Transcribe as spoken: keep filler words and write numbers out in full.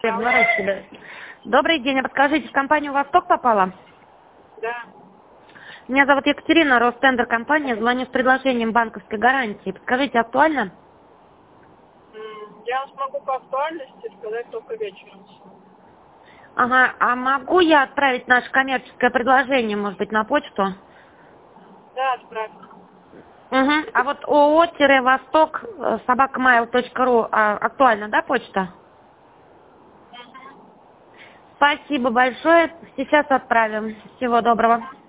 Разворачивали. Добрый день, а подскажите, в компанию «Восток» попала? Да. Меня зовут Екатерина, Ростендер компания, звоню с предложением банковской гарантии. Подскажите, актуально? М, Я смогу по актуальности сказать только вечером. Ага, а могу я отправить наше коммерческое предложение, может быть, на почту? Да, отправь. Угу. А вот ООО-Восток собакамайл точка ру актуально, да, почта? Спасибо большое. Сейчас отправим. Всего доброго.